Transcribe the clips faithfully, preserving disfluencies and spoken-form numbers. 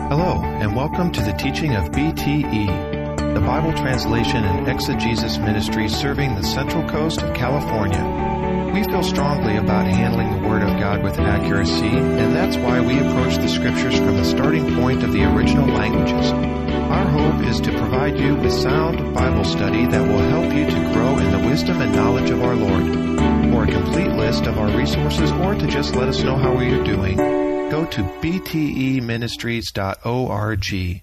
Hello, and welcome to the teaching of B T E, the Bible Translation and Exegesis Ministry serving the Central Coast of California. We feel strongly about handling the Word of God with accuracy, and that's why we approach the Scriptures from the starting point of the original languages. Our hope is to provide you with sound Bible study that will help you to grow in the wisdom and knowledge of our Lord. For a complete list of our resources or to just let us know how we are doing, go to b t e ministries dot org.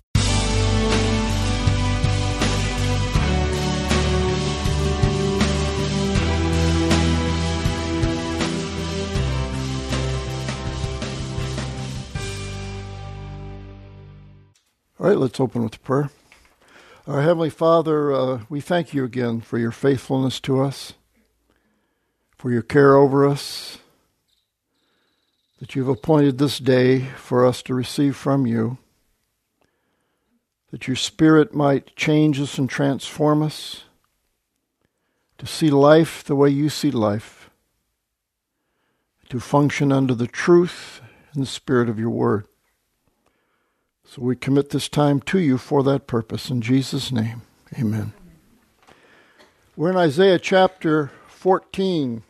All right, let's open with prayer. Our Heavenly Father, uh, we thank you again for your faithfulness to us, for your care over us, that you've appointed this day for us to receive from you, that your Spirit might change us and transform us, to see life the way you see life, to function under the truth and the spirit of your word. So we commit this time to you for that purpose. In Jesus' name, amen. We're in Isaiah chapter fourteen.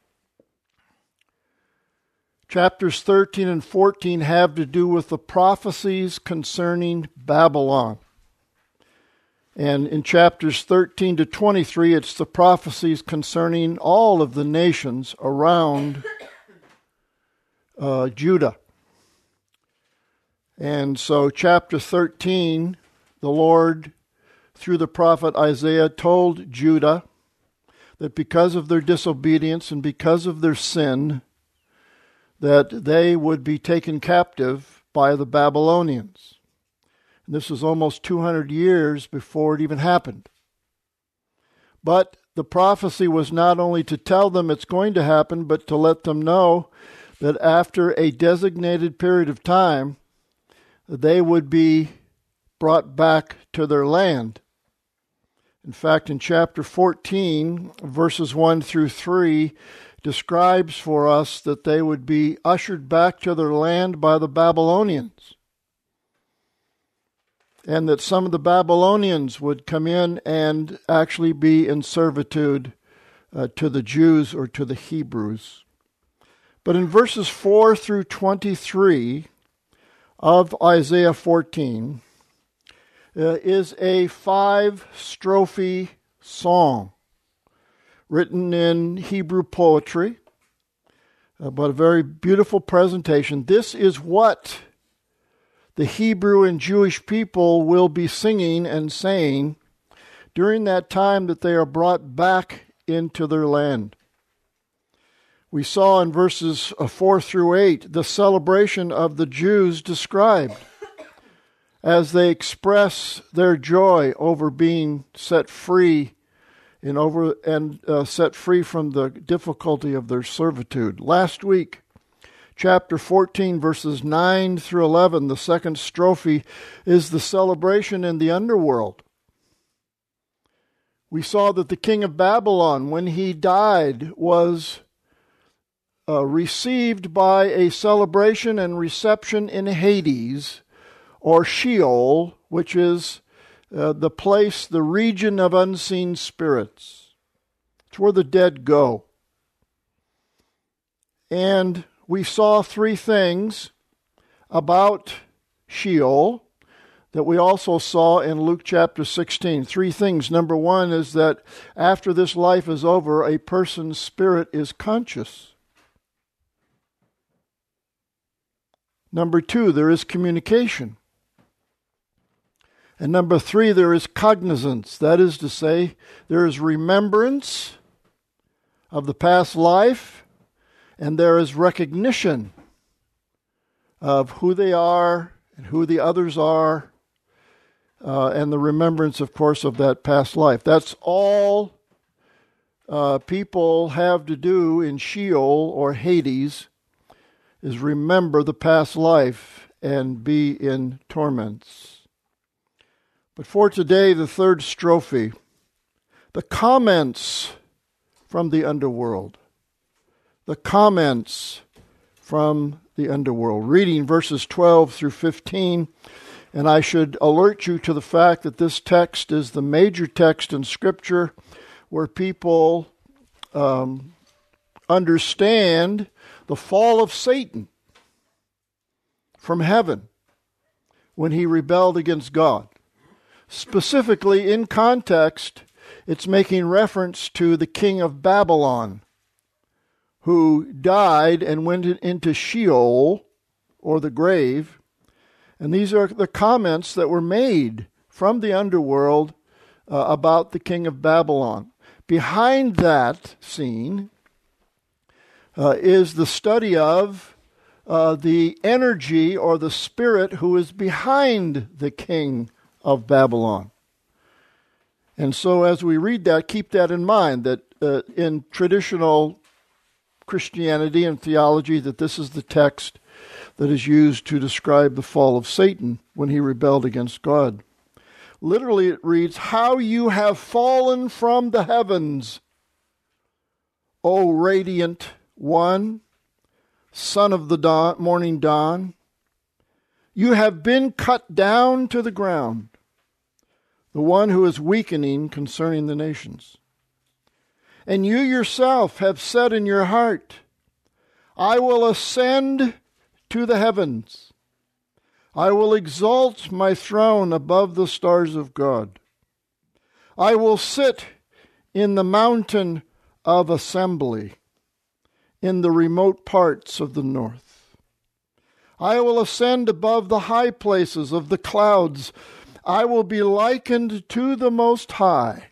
Chapters thirteen and fourteen have to do with the prophecies concerning Babylon. And in chapters thirteen to twenty-three, it's the prophecies concerning all of the nations around uh, Judah. And so chapter thirteen, the Lord, through the prophet Isaiah, told Judah that because of their disobedience and because of their sin, that they would be taken captive by the Babylonians. And this was almost two hundred years before it even happened. But the prophecy was not only to tell them it's going to happen, but to let them know that after a designated period of time, they would be brought back to their land. In fact, in chapter fourteen, verses one through three, describes for us that they would be ushered back to their land by the Babylonians. And that some of the Babylonians would come in and actually be in servitude uh, to the Jews or to the Hebrews. But in verses four through twenty-three of Isaiah fourteen uh, is a five-strophe song written in Hebrew poetry, uh, but a very beautiful presentation. This is what the Hebrew and Jewish people will be singing and saying during that time that they are brought back into their land. We saw in verses four through eight the celebration of the Jews described as they express their joy over being set free and over and uh, set free from the difficulty of their servitude. Last week, chapter fourteen, verses nine through eleven, the second strophe is the celebration in the underworld. We saw that the king of Babylon, when he died, was uh, received by a celebration and reception in Hades, or Sheol, which is Uh, the place, the region of unseen spirits. It's where the dead go. And we saw three things about Sheol that we also saw in Luke chapter sixteen. Three things. Number one is that after this life is over, a person's spirit is conscious. Number two, there is communication. And number three, there is cognizance. That is to say, there is remembrance of the past life, and there is recognition of who they are and who the others are, uh, and the remembrance, of course, of that past life. That's all uh, people have to do in Sheol or Hades, is remember the past life and be in torments. But for today, the third strophe, the comments from the underworld, the comments from the underworld. Reading verses twelve through fifteen, and I should alert you to the fact that this text is the major text in Scripture where people um, understand the fall of Satan from heaven when he rebelled against God. Specifically, in context, it's making reference to the king of Babylon, who died and went into Sheol, or the grave. And these are the comments that were made from the underworld uh, about the king of Babylon. Behind that scene uh, is the study of uh, the energy or the spirit who is behind the king of Babylon. And so as we read that, keep that in mind, that uh, in traditional Christianity and theology, that this is the text that is used to describe the fall of Satan when he rebelled against God. Literally it reads, "How you have fallen from the heavens, O radiant one, son of the dawn, morning dawn. You have been cut down to the ground, the one who is weakening concerning the nations. And you yourself have said in your heart, I will ascend to the heavens. I will exalt my throne above the stars of God. I will sit in the mountain of assembly in the remote parts of the north. I will ascend above the high places of the clouds. I will be likened to the Most High.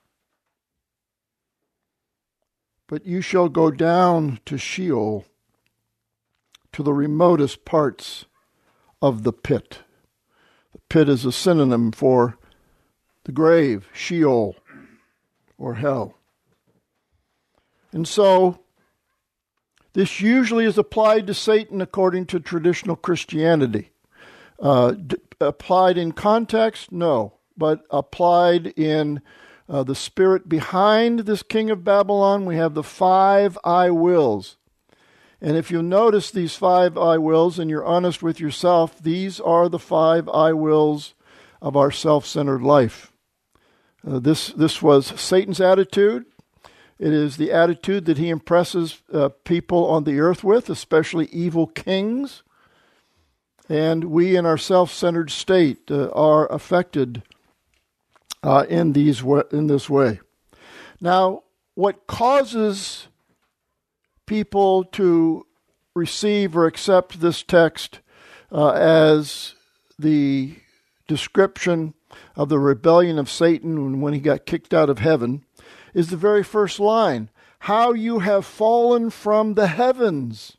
But you shall go down to Sheol, to the remotest parts of the pit." The pit is a synonym for the grave, Sheol, or hell. And so, this usually is applied to Satan according to traditional Christianity. Uh, d- applied in context? No. But applied in uh, the spirit behind this king of Babylon, we have the five I wills. And if you notice these five I wills and you're honest with yourself, these are the five I wills of our self-centered life. Uh, this, this was Satan's attitude. It is the attitude that he impresses uh, people on the earth with, especially evil kings. And we in our self-centered state uh, are affected uh, in these wa- in this way. Now, what causes people to receive or accept this text uh, as the description of the rebellion of Satan when he got kicked out of heaven is the very first line. How you have fallen from the heavens.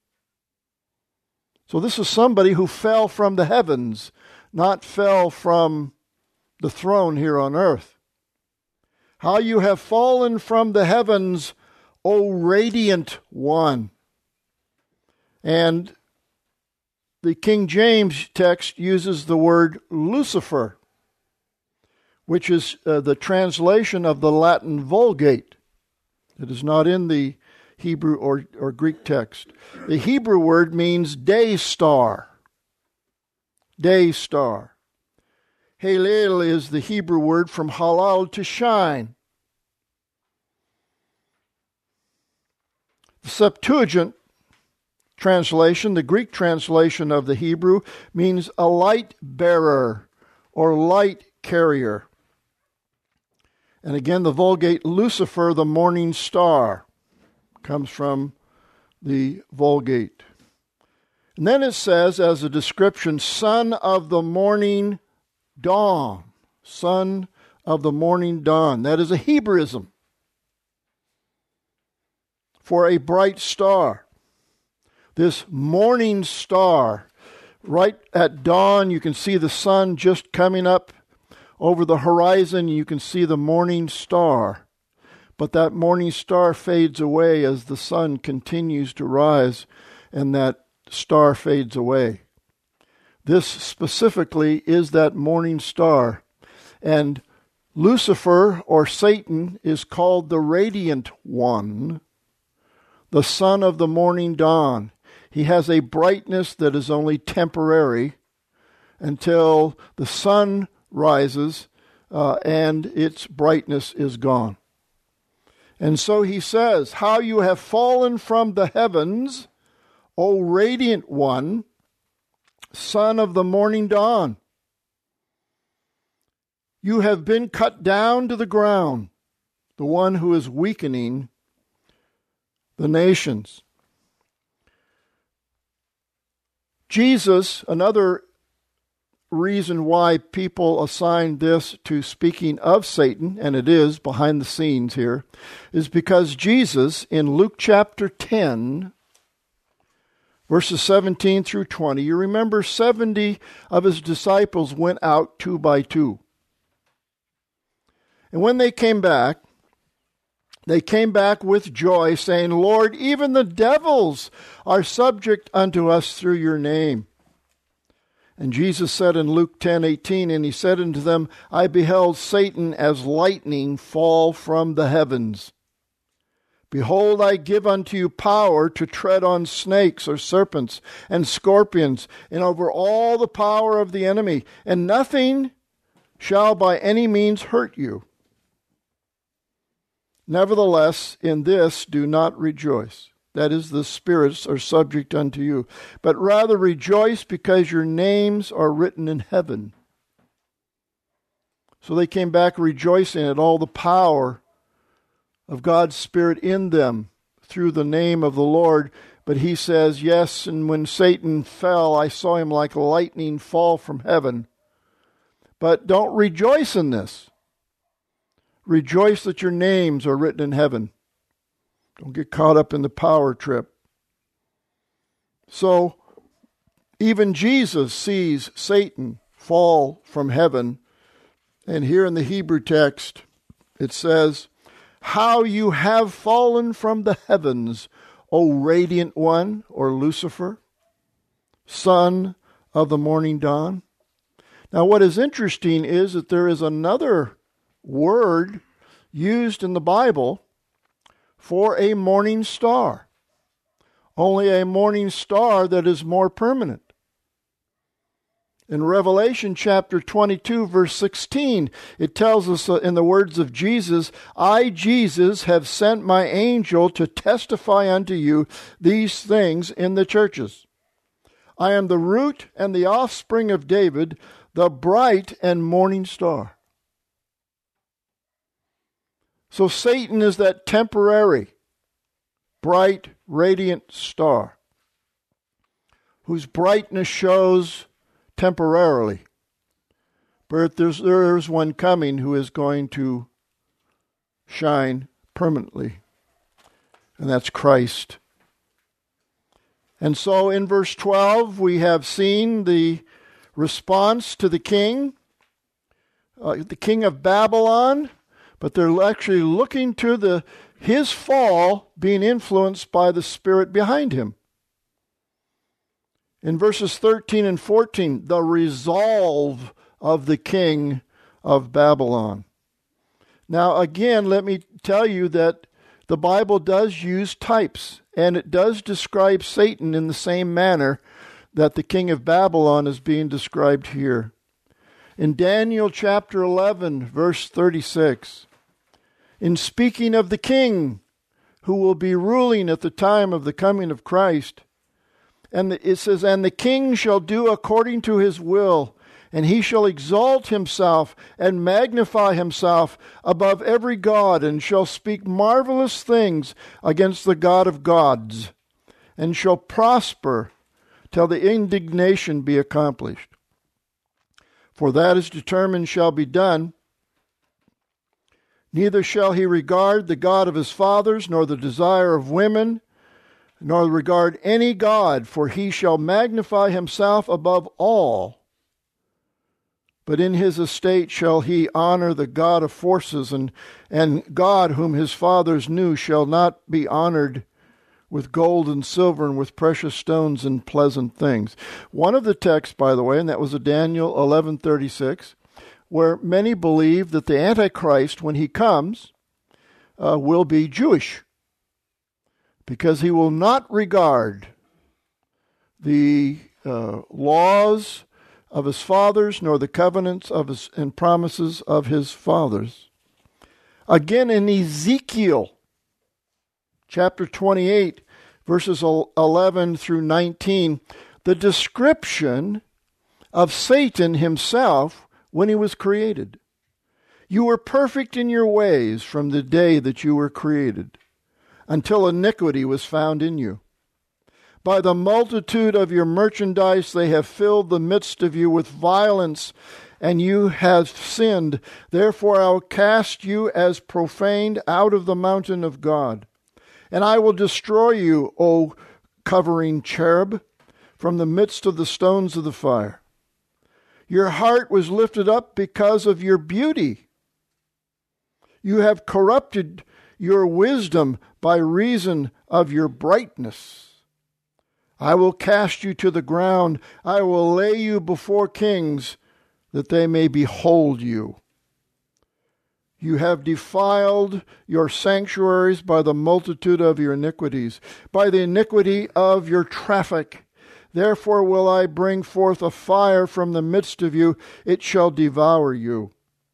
So this is somebody who fell from the heavens, not fell from the throne here on earth. How you have fallen from the heavens, O radiant one. And the King James text uses the word Lucifer, which is uh, the translation of the Latin Vulgate. It is not in the Hebrew or, or Greek text. The Hebrew word means day star. Day star. Halel is the Hebrew word from halal, to shine. The Septuagint translation, the Greek translation of the Hebrew, means a light bearer or light carrier. And again, the Vulgate, Lucifer, the morning star, comes from the Vulgate. And then it says, as a description, son of the morning dawn. Son of the morning dawn. That is a Hebraism for a bright star. This morning star, right at dawn, you can see the sun just coming up over the horizon. You can see the morning star. But that morning star fades away as the sun continues to rise, and that star fades away. This specifically is that morning star. And Lucifer, or Satan, is called the radiant one, the son of the morning dawn. He has a brightness that is only temporary until the sun rises uh, and its brightness is gone. And so he says, how you have fallen from the heavens, O radiant one, son of the morning dawn. You have been cut down to the ground, the one who is weakening the nations. Jesus, another reason why people assign this to speaking of Satan, and it is behind the scenes here, is because Jesus in Luke chapter ten, verses seventeen through twenty, you remember seventy of his disciples went out two by two. And when they came back, they came back with joy, saying, Lord, even the devils are subject unto us through your name. And Jesus said in Luke ten eighteen, and he said unto them, I beheld Satan as lightning fall from the heavens. Behold, I give unto you power to tread on snakes or serpents and scorpions, and over all the power of the enemy, and nothing shall by any means hurt you. Nevertheless, in this do not rejoice. That is, the spirits are subject unto you. But rather rejoice because your names are written in heaven. So they came back rejoicing at all the power of God's Spirit in them through the name of the Lord. But he says, yes, and when Satan fell, I saw him like lightning fall from heaven. But don't rejoice in this. Rejoice that your names are written in heaven. Don't get caught up in the power trip. So, even Jesus sees Satan fall from heaven. And here in the Hebrew text, it says, how you have fallen from the heavens, O radiant one, or Lucifer, son of the morning dawn. Now, what is interesting is that there is another word used in the Bible for a morning star. Only a morning star that is more permanent. In Revelation chapter twenty-two, verse sixteen, it tells us in the words of Jesus, I, Jesus, have sent my angel to testify unto you these things in the churches. I am the root and the offspring of David, the bright and morning star. So Satan is that temporary, bright, radiant star whose brightness shows temporarily. But there's, there is one coming who is going to shine permanently, and that's Christ. And so in verse twelve, we have seen the response to the king, uh, the king of Babylon, but they're actually looking to the his fall being influenced by the spirit behind him. In verses thirteen and fourteen, the resolve of the king of Babylon. Now again, let me tell you that the Bible does use types, and it does describe Satan in the same manner that the king of Babylon is being described here. In Daniel chapter eleven, verse thirty-six, in speaking of the king who will be ruling at the time of the coming of Christ, and it says, and the king shall do according to his will, and he shall exalt himself and magnify himself above every god, and shall speak marvelous things against the God of gods, and shall prosper till the indignation be accomplished. For that is determined shall be done. Neither shall he regard the God of his fathers, nor the desire of women, nor regard any god, for he shall magnify himself above all. But in his estate shall he honor the God of forces, and, and God whom his fathers knew shall not be honored with gold and silver and with precious stones and pleasant things. One of the texts, by the way, and that was a Daniel eleven thirty-six, where many believe that the Antichrist, when he comes, uh, will be Jewish, because he will not regard the uh, laws of his fathers, nor the covenants of his and promises of his fathers. Again in Ezekiel chapter twenty-eight, verses eleven through nineteen, the description of Satan himself when he was created. You were perfect in your ways from the day that you were created, until iniquity was found in you. By the multitude of your merchandise they have filled the midst of you with violence, and you have sinned. Therefore I will cast you as profaned out of the mountain of God. And I will destroy you, O covering cherub, from the midst of the stones of the fire. Your heart was lifted up because of your beauty. You have corrupted your wisdom by reason of your brightness. I will cast you to the ground. I will lay you before kings, that they may behold you. You have defiled your sanctuaries by the multitude of your iniquities, by the iniquity of your traffic. Therefore will I bring forth a fire from the midst of you, it shall devour you.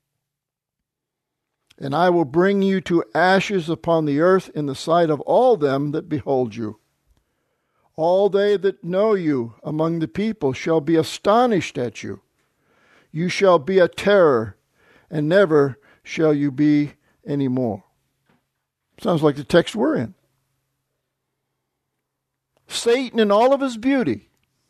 And I will bring you to ashes upon the earth in the sight of all them that behold you. All they that know you among the people shall be astonished at you. You shall be a terror, and never shall you be any more. Sounds like the text we're in. Satan in all of his beauty,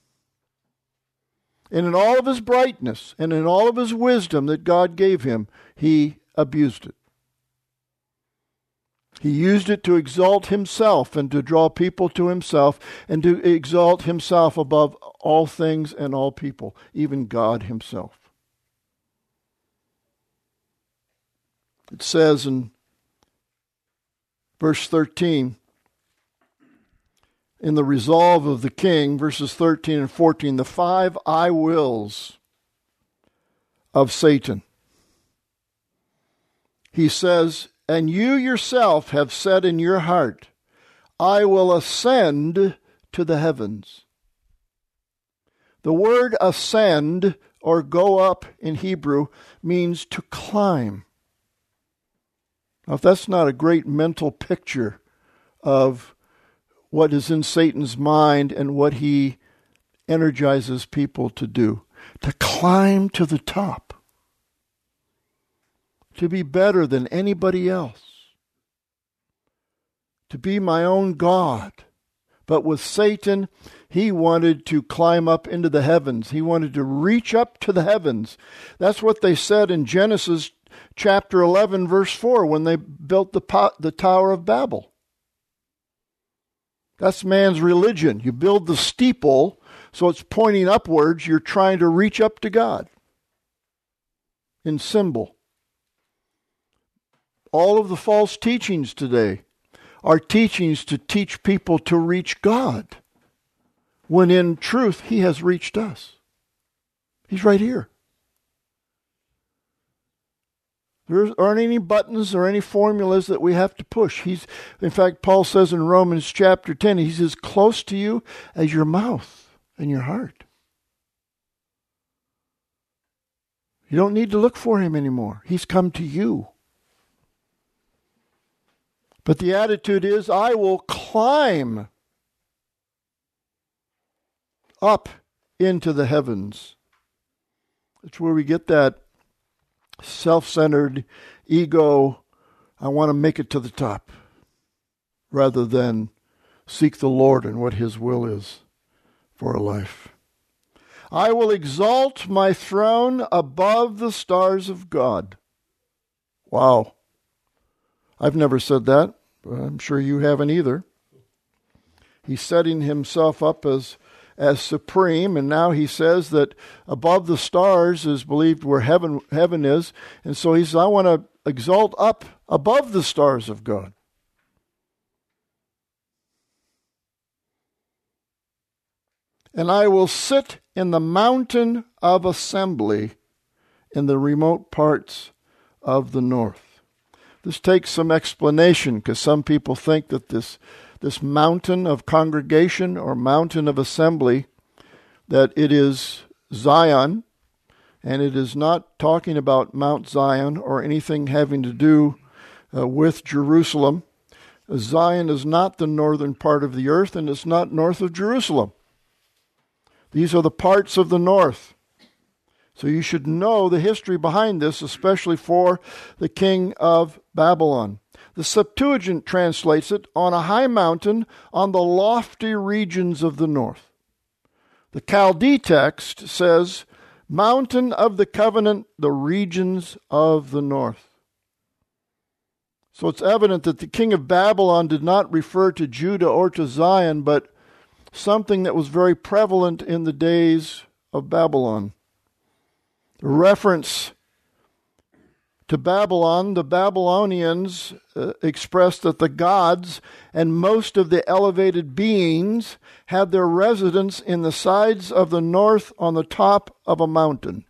and in all of his brightness, and in all of his wisdom that God gave him, he abused it. He used it to exalt himself and to draw people to himself and to exalt himself above all things and all people, even God himself. It says in verse thirteen, in the resolve of the king, verses thirteen and fourteen, the five I wills of Satan. He says, and you yourself have said in your heart, I will ascend to the heavens. The word ascend, or go up in Hebrew, means to climb. Now, if that's not a great mental picture of what is in Satan's mind and what he energizes people to do, to climb to the top, to be better than anybody else, to be my own God. But with Satan, he wanted to climb up into the heavens. He wanted to reach up to the heavens. That's what they said in Genesis chapter eleven, verse four, when they built the, po- the Tower of Babel. That's man's religion. You build the steeple so it's pointing upwards. You're trying to reach up to God in symbol. All of the false teachings today are teachings to teach people to reach God, when in truth he has reached us. He's right here. There aren't any buttons or any formulas that we have to push. He's, in fact, Paul says in Romans chapter ten, he's as close to you as your mouth and your heart. You don't need to look for him anymore. He's come to you. But the attitude is, I will climb up into the heavens. That's where we get that self-centered ego, I want to make it to the top, rather than seek the Lord and what his will is for a life. I will exalt my throne above the stars of God. Wow. I've never said that, but I'm sure you haven't either. He's setting himself up as as supreme, and now he says that above the stars is believed where heaven heaven is, and so he says, I want to exalt up above the stars of God. And I will sit in the mountain of assembly in the remote parts of the north. This takes some explanation, because some people think that this this mountain of congregation or mountain of assembly, that it is Zion, and it is not talking about Mount Zion or anything having to do uh, with Jerusalem. Zion is not the northern part of the earth, and it's not north of Jerusalem. These are the parts of the north. So you should know the history behind this, especially for the king of Babylon. The Septuagint translates it on a high mountain on the lofty regions of the north. The Chaldee text says, mountain of the covenant, the regions of the north. So it's evident that the king of Babylon did not refer to Judah or to Zion, but something that was very prevalent in the days of Babylon. The reference to Babylon, the Babylonians uh, expressed that the gods and most of the elevated beings had their residence in the sides of the north on the top of a mountain.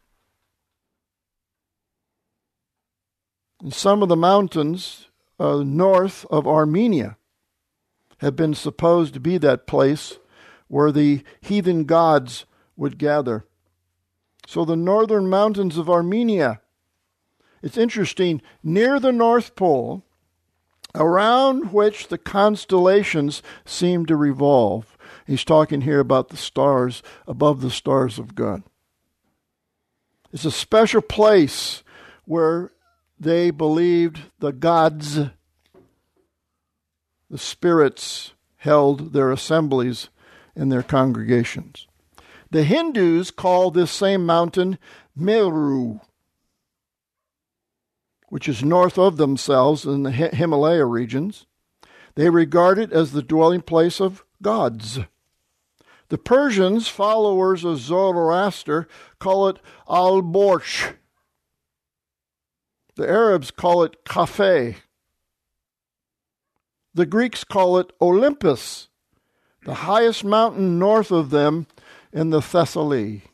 And some of the mountains uh, north of Armenia have been supposed to be that place where the heathen gods would gather. So the northern mountains of Armenia, it's interesting, near the North Pole, around which the constellations seem to revolve. He's talking here about the stars above the stars of God. It's a special place where they believed the gods, the spirits, held their assemblies and their congregations. The Hindus call this same mountain Meru, which is north of themselves in the Himalaya regions. They regard it as the dwelling place of gods. The Persians, followers of Zoroaster, call it Al-Borch. The Arabs call it Kafeh. The Greeks call it Olympus, the highest mountain north of them in the Thessaly.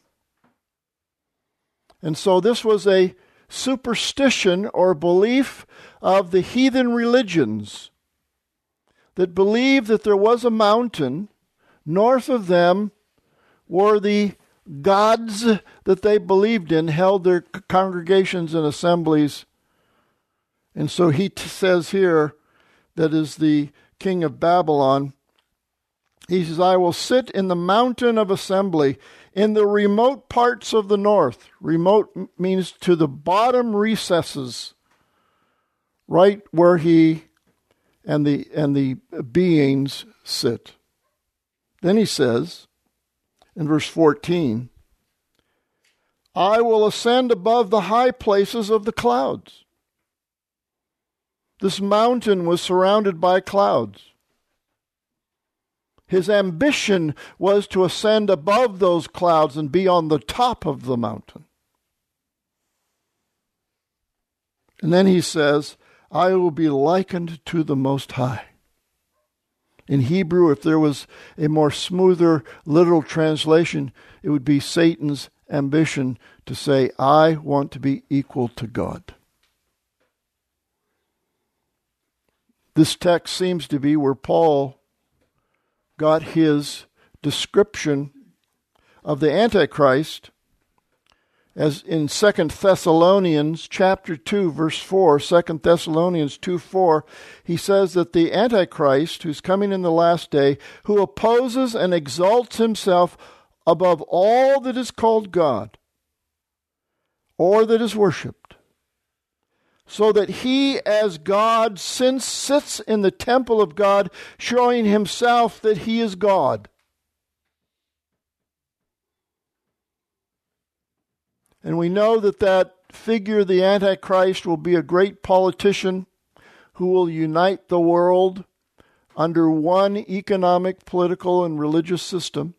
And so this was a superstition or belief of the heathen religions that believed that there was a mountain north of them where the gods that they believed in held their congregations and assemblies. And so he t- says here, that is the king of Babylon, he says, I will sit in the mountain of assembly in the remote parts of the north. Remote means to the bottom recesses, right where he and the and the beings sit. Then he says, in verse fourteen, I will ascend above the high places of the clouds. This mountain was surrounded by clouds. His ambition was to ascend above those clouds and be on the top of the mountain. And then he says, I will be likened to the Most High. In Hebrew, if there was a more smoother literal translation, it would be Satan's ambition to say, I want to be equal to God. This text seems to be where Paul got his description of the Antichrist, as in Second Thessalonians chapter two, verse four, Second Thessalonians two four, he says that the Antichrist, who's coming in the last day, who opposes and exalts himself above all that is called God or that is worshipped, so that he as God since sits in the temple of God, showing himself that he is God. And we know that that figure, the Antichrist, will be a great politician who will unite the world under one economic, political, and religious system.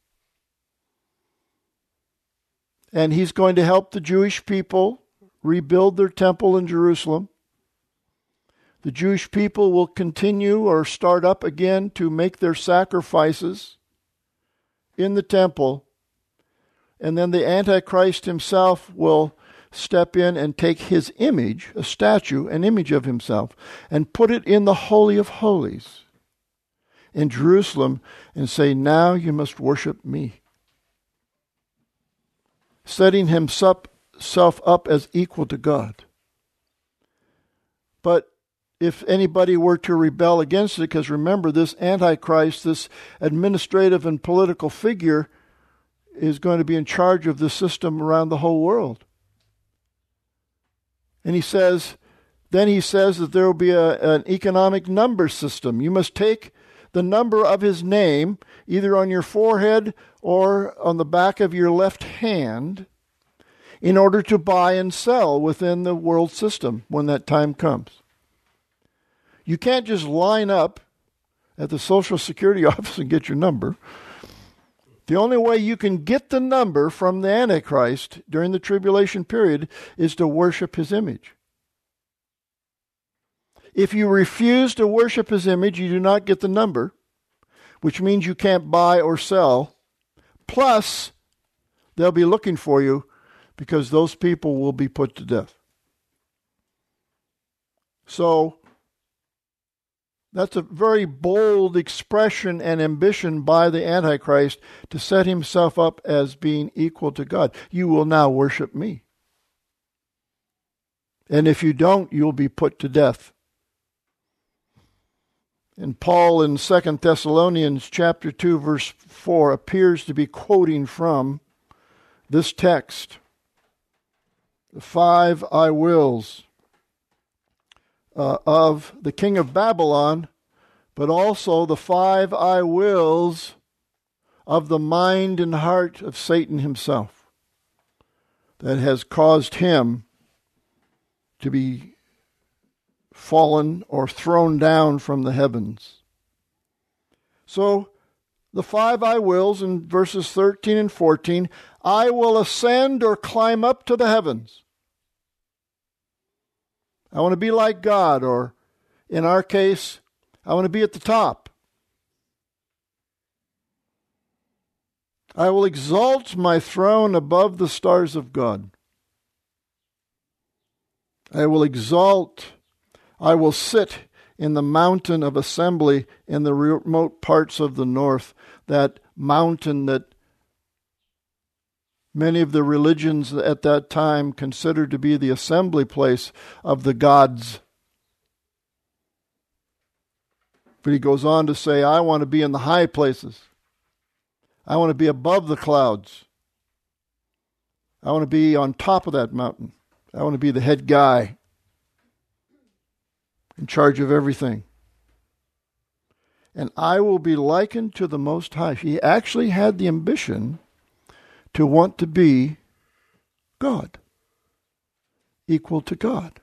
And he's going to help the Jewish people rebuild their temple in Jerusalem. The Jewish people will continue or start up again to make their sacrifices in the temple. And then the Antichrist himself will step in and take his image, a statue, an image of himself, and put it in the Holy of Holies. in Jerusalem and say, now you must worship me. Setting himself up as equal to God. But if anybody were to rebel against it, because remember, this Antichrist, this administrative and political figure, is going to be in charge of the system around the whole world. And he says, then he says that there will be a, an economic number system. You must take the number of his name, either on your forehead or on the back of your left hand, in order to buy and sell within the world system when that time comes. You can't just line up at the Social Security office and get your number. The only way you can get the number from the Antichrist during the tribulation period is to worship his image. If you refuse to worship his image, you do not get the number, which means you can't buy or sell. Plus, they'll be looking for you because those people will be put to death. So, that's a very bold expression and ambition by the Antichrist to set himself up as being equal to God. You will now worship me. And if you don't, you'll be put to death. And Paul in Second Thessalonians chapter two, verse four appears to be quoting from this text. The five I wills Uh, of the king of Babylon, but also the five I wills of the mind and heart of Satan himself that has caused him to be fallen or thrown down from the heavens. So the five I wills in verses thirteen and fourteen, I will ascend or climb up to the heavens. I want to be like God, or in our case, I want to be at the top. I will exalt my throne above the stars of God. I will exalt, I will sit in the mountain of assembly in the remote parts of the north, that mountain that many of the religions at that time considered to be the assembly place of the gods. But he goes on to say, I want to be in the high places. I want to be above the clouds. I want to be on top of that mountain. I want to be the head guy in charge of everything. And I will be likened to the Most High. He actually had the ambition to want to be God, equal to God.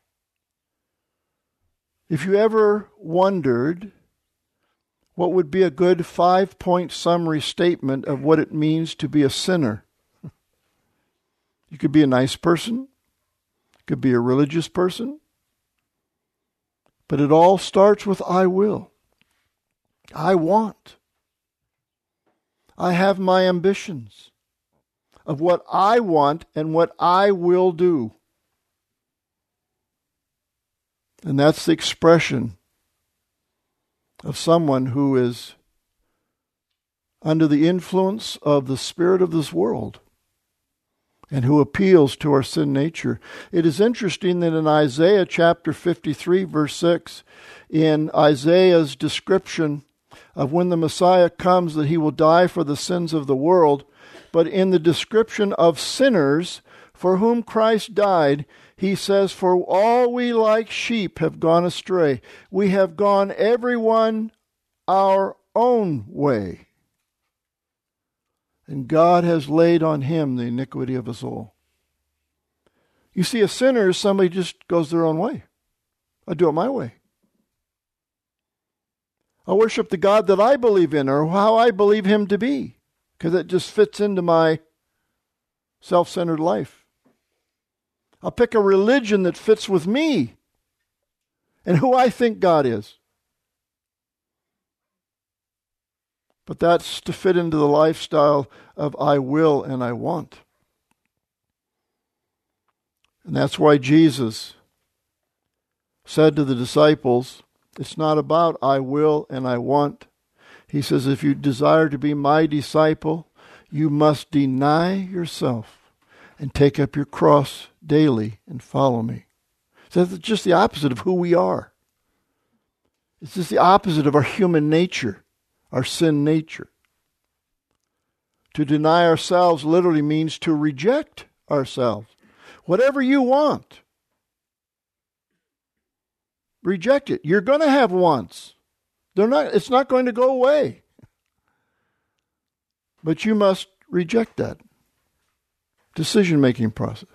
If you ever wondered what would be a good five-point summary statement of what it means to be a sinner, you could be a nice person, you could be a religious person, but it all starts with I will. I want. I have my ambitions of what I want and what I will do. And that's the expression of someone who is under the influence of the spirit of this world and who appeals to our sin nature. It is interesting that in Isaiah chapter fifty-three, verse six, in Isaiah's description of when the Messiah comes, that he will die for the sins of the world, but in the description of sinners for whom Christ died, he says, for all we like sheep have gone astray. We have gone every one our own way. And God has laid on him the iniquity of us all. You see, a sinner is somebody who just goes their own way. I do it my way. I worship the God that I believe in, or how I believe him to be, because it just fits into my self-centered life. I'll pick a religion that fits with me and who I think God is. But that's to fit into the lifestyle of I will and I want. And that's why Jesus said to the disciples, it's not about I will and I want, He says, if you desire to be my disciple, you must deny yourself and take up your cross daily and follow me. So that's just the opposite of who we are. It's just the opposite of our human nature, our sin nature. To deny ourselves literally means to reject ourselves. Whatever you want, reject it. You're going to have wants. They're not, it's not going to go away. But you must reject that decision-making process.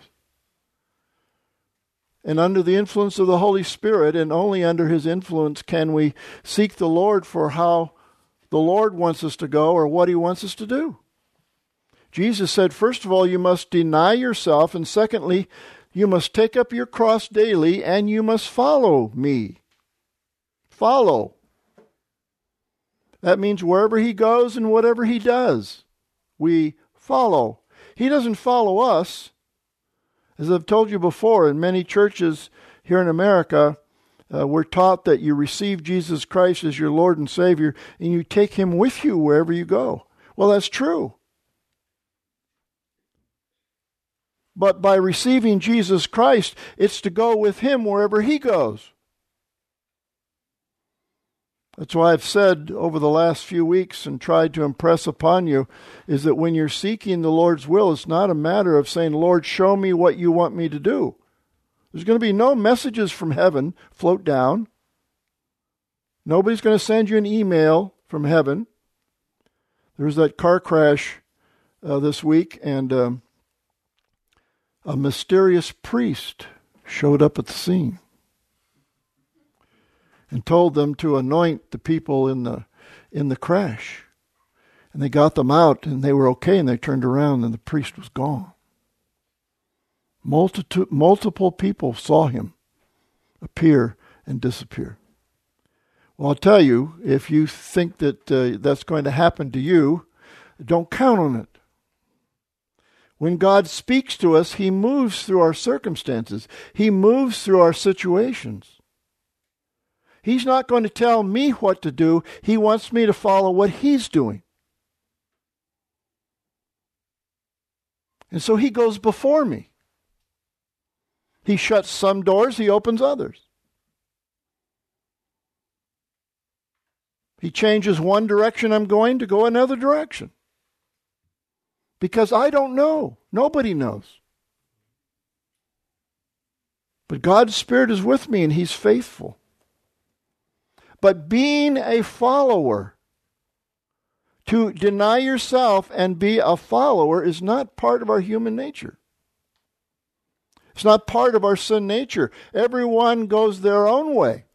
And under the influence of the Holy Spirit, and only under His influence, can we seek the Lord for how the Lord wants us to go or what He wants us to do. Jesus said, first of all, you must deny yourself, and secondly, you must take up your cross daily, and you must follow me. Follow. That means wherever He goes and whatever He does, we follow. He doesn't follow us. As I've told you before, in many churches here in America, uh, we're taught that you receive Jesus Christ as your Lord and Savior, and you take Him with you wherever you go. Well, that's true. But by receiving Jesus Christ, it's to go with Him wherever He goes. That's why I've said over the last few weeks and tried to impress upon you is that when you're seeking the Lord's will, it's not a matter of saying, Lord, show me what you want me to do. There's going to be no messages from heaven float down. Nobody's going to send you an email from heaven. There was that car crash uh, this week, and um, a mysterious priest showed up at the scene and told them to anoint the people in the in the crash. And they got them out, and they were okay, and they turned around, and the priest was gone. Multitude, multiple people saw him appear and disappear. Well, I'll tell you, if you think that uh, that's going to happen to you, don't count on it. When God speaks to us, He moves through our circumstances. He moves through our situations. He's not going to tell me what to do. He wants me to follow what He's doing. And so He goes before me. He shuts some doors, He opens others. He changes one direction I'm going to go another direction. Because I don't know. Nobody knows. But God's Spirit is with me, and He's faithful. But being a follower, to deny yourself and be a follower, is not part of our human nature. It's not part of our sin nature. Everyone goes their own way.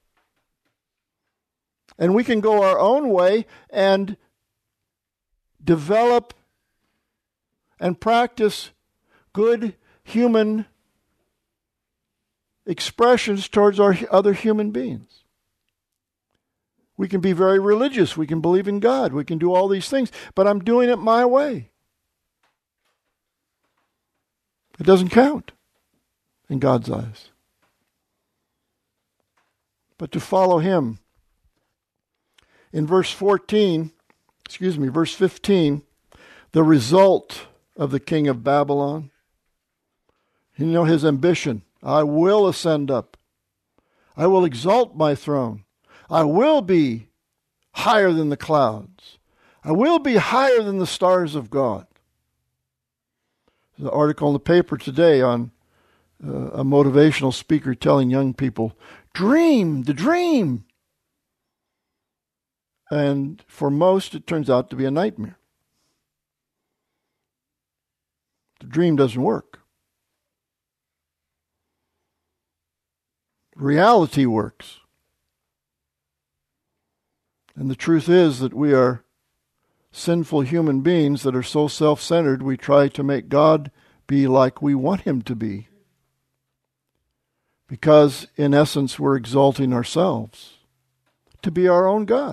And we can go our own way and develop and practice good human expressions towards our other human beings. We can be very religious. We can believe in God. We can do all these things. But I'm doing it my way. It doesn't count in God's eyes. But to follow Him. In verse fourteen, excuse me, verse fifteen, the result of the king of Babylon, you know his ambition. I will ascend up. I will exalt my throne. I will be higher than the clouds. I will be higher than the stars of God. There's an article in the paper today on uh, a motivational speaker telling young people, dream, the dream. And for most, it turns out to be a nightmare. The dream doesn't work. Reality works. And the truth is that we are sinful human beings that are so self-centered we try to make God be like we want Him to be. Because, in essence, we're exalting ourselves to be our own God.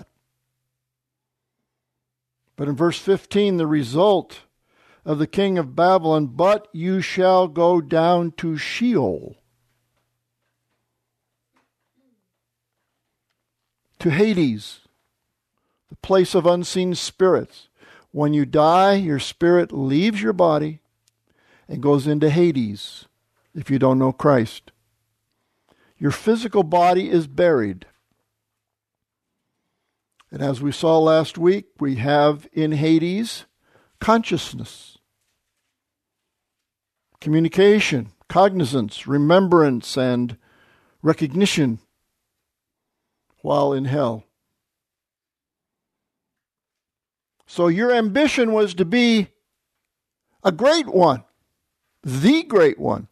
But in verse fifteen, the result of the king of Babylon, but you shall go down to Sheol, to Hades, the place of unseen spirits. When you die, your spirit leaves your body and goes into Hades if you don't know Christ. Your physical body is buried. And as we saw last week, we have in Hades consciousness, communication, cognizance, remembrance, and recognition, while in hell. So your ambition was to be a great one, the great one.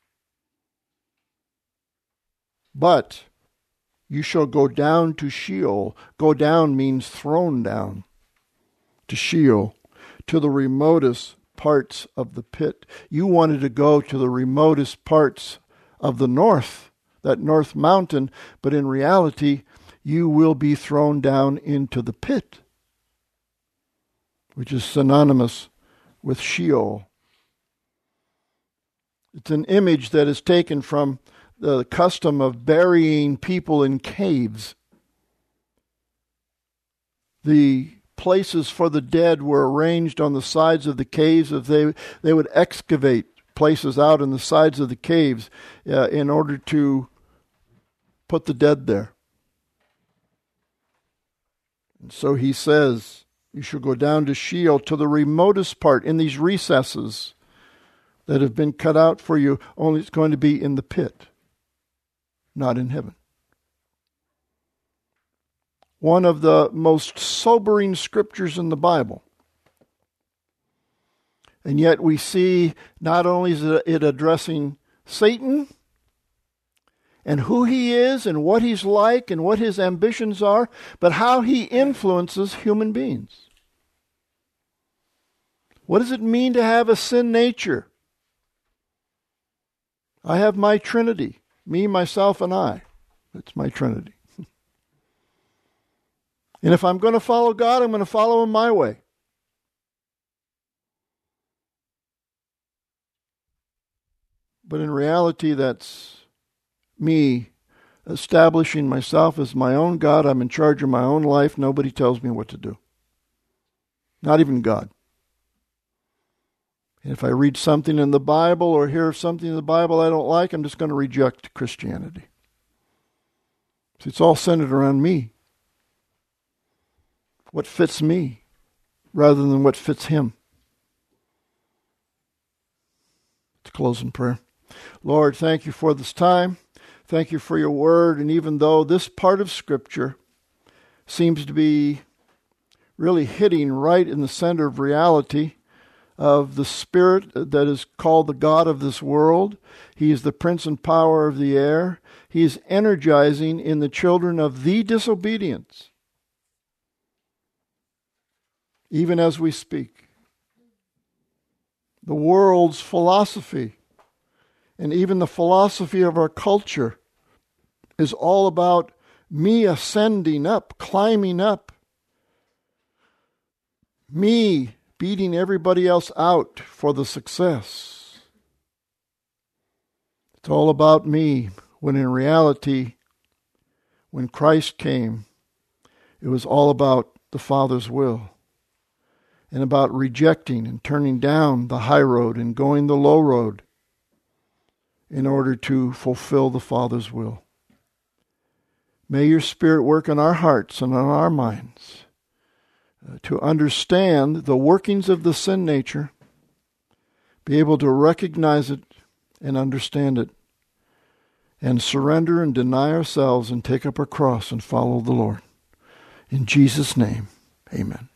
But you shall go down to Sheol. Go down means thrown down to Sheol, to the remotest parts of the pit. You wanted to go to the remotest parts of the north, that north mountain, but in reality, you will be thrown down into the pit, which is synonymous with Sheol. It's an image that is taken from the custom of burying people in caves. The places for the dead were arranged on the sides of the caves. If they, they would excavate places out in the sides of the caves uh, in order to put the dead there. And so he says, you shall go down to Sheol, to the remotest part, in these recesses that have been cut out for you. Only it's going to be in the pit, not in heaven. One of the most sobering scriptures in the Bible. And yet we see not only is it addressing Satan and who he is and what he's like and what his ambitions are, but how he influences human beings. What does it mean to have a sin nature? I have my Trinity, me, myself, and I. It's my Trinity. And if I'm going to follow God, I'm going to follow him my way. But in reality, that's me establishing myself as my own God. I'm in charge of my own life. Nobody tells me what to do. Not even God. And if I read something in the Bible or hear something in the Bible I don't like, I'm just going to reject Christianity. See, it's all centered around me. What fits me rather than what fits him. To close in prayer. Lord, thank you for this time. Thank you for your word. And even though this part of Scripture seems to be really hitting right in the center of reality of the spirit that is called the God of this world, he is the prince and power of the air. He is energizing in the children of the disobedience, even as we speak. The world's philosophy, and even the philosophy of our culture, is all about me ascending up, climbing up, me beating everybody else out for the success. It's all about me, when in reality, when Christ came, it was all about the Father's will, and about rejecting and turning down the high road and going the low road in order to fulfill the Father's will. May your Spirit work in our hearts and on our minds uh, to understand the workings of the sin nature, be able to recognize it and understand it, and surrender and deny ourselves and take up our cross and follow the Lord. In Jesus' name, amen.